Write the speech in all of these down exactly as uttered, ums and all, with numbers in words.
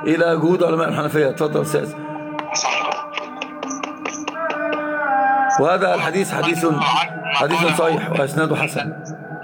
إلى جهود علماء الحنفية. اتفضل أستاذ. وهذا الحديث حديث حديث صحيح وإسناده حسن.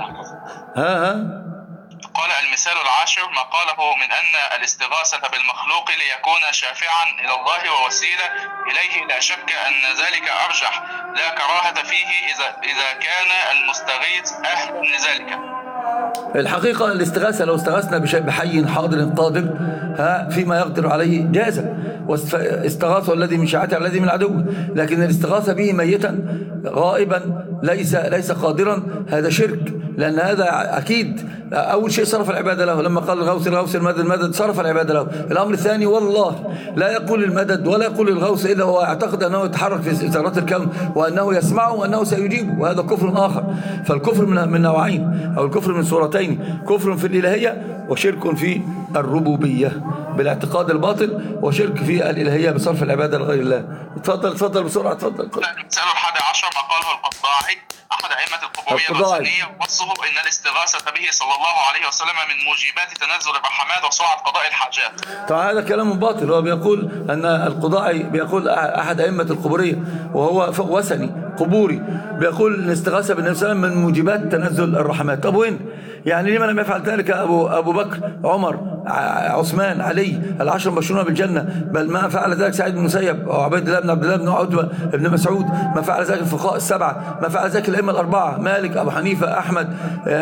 ها ها قال المثال العاشر ما قاله من أن الاستغاثة بالمخلوق ليكون شافعا إلى الله ووسيلة إليه، لا شك أن ذلك أرجح، لا كراهة فيه إذا إذا كان المستغيث أهلا لذلك. الحقيقة الاستغاثة لو استغاثنا بحي حاضر قادر ها فيما يقدر عليه جازة، واستغاثه الذي من شيعته الذي من عدوه، لكن الاستغاثة به ميتا غائبا ليس ليس قادرا هذا شرك، لأن هذا أكيد أول شيء صرف العبادة له، لما قال الغوث الغوث المدد المدد صرف العبادة له. الأمر الثاني والله لا يقول المدد ولا يقول الغوث إلا هو يعتقد أنه يتحرك في ذرات الكون وأنه يسمعه وأنه سيجيبه، وهذا كفر آخر. فالكفر من من نوعين أو الكفر من صورتين، كفر في الإلهية وشرك في الربوبية بالاعتقاد الباطل، وشرك في الإلهية بصرف العبادة لغير الله. اتفضل اتفضل بسرعة اتفضل. المثال الحادي عشر ما قاله القضاعي أحد أئمة القبورية الغزنية، وصفه إن الاستغاثة به صلى الله عليه وسلم من موجبات تنزل الرحمات وسرعة قضاء الحاجات. طبعا هذا كلام باطل. هو بيقول أن القضاعي بيقول أحد أئمة القبورية وهو وثني قبوري بيقول الاستغاثة بالنبي صلى الله عليه وسلم من موجبات تنزل الرحمات. طب وين يعني لما لم يفعل ذلك أبو أبو بكر عمر عثمان علي العشر المبشرون بالجنة؟ بل ما فعل ذلك سعيد بن المسيب أو عبيد الله بن عبد الله بن عتبة بن مسعود، ما فعل ذلك الفقهاء السبعة، ما فعل ذلك الأئمة الأربعة مالك أبو حنيفة أحمد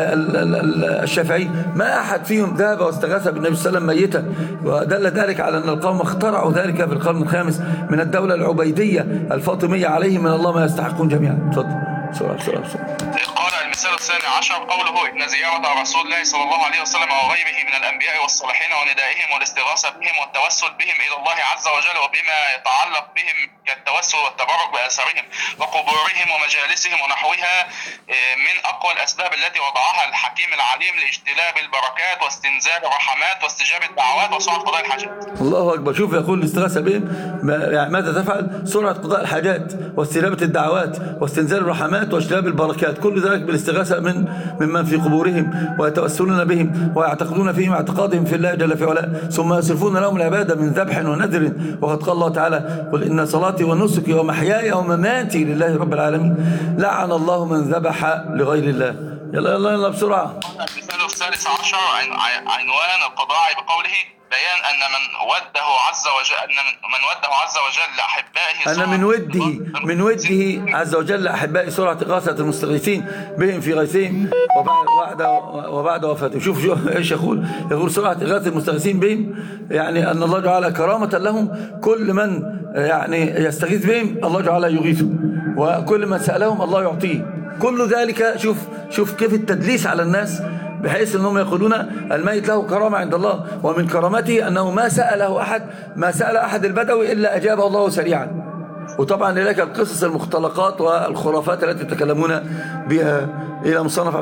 الشافعي، ما أحد فيهم ذهب واستغاث بالنبي صلى الله عليه وسلم ميتا. ودل ذلك على أن القوم اخترعوا ذلك في القرن الخامس من الدولة العبيدية الفاطمية عليهم من الله ما يستحقون جميعا. تفضل بسرعة بسرعة بسرعة. قال المثال الثاني عشر قوله إن زيارة رسول الله صلى الله عليه وسلم وغيره من الأنبياء والصالحين وندائهم والاستغاثة بهم والتوسل بهم إلى الله عز وجل وبما يتعلق بهم كالتوسل والتبرك بآثارهم وقبورهم ومجالسهم ونحوها من أقوى الأسباب التي وضعها الحكيم العليم لاجتلاب البركات واستنزال الرحمات واستجاب الدعوات وسرعة قضاء الحاجات. الله أكبر. شوف يقول الاستغاثة بهم يعني ماذا تفعل؟ سرعة قضاء الحاجات واستجابة الدعوات واستنزال الرحمات واجتلاب البركات، كل ذلك بالاستغاثة من ممن في قبورهم ويتوسلون بهم ويعتقدون فيهم اعتقادهم في الله جل في علاه، ثم يصرفون لهم العبادة من ذبح ونذر. وقد قال الله تعالى قل إن صلاتي ونسكي ومحياي ومماتي لله رب العالمين، لعن الله من ذبح لغير الله. يلا يلا يلا بسرعة. المثال الثالث عشر عنوان القضاء بقوله بيان أن من وده عز وجل أن من وده عز وجل أحبائه أن من وده من وده عز وجل أحبائه سرعة إغاثة المستغيثين بهم في غيثهم وبعد وبعد وفاتهم. شوف شوف إيش يقول؟ يقول سرعة إغاثة المستغيثين بهم يعني أن الله جعل كرامة لهم، كل من يعني يستغيث بهم الله جعل يغيثه، وكل من سألهم الله يعطيه. كل ذلك شوف شوف كيف التدليس على الناس، بحيث أنهم يقولون الميت له كرامة عند الله، ومن كرامته أنه ما سأله أحد ما سأل أحد البدوي إلا أجابه الله سريعا. وطبعا لذلك القصص المختلقات والخرافات التي يتكلمون بها إلى مصنف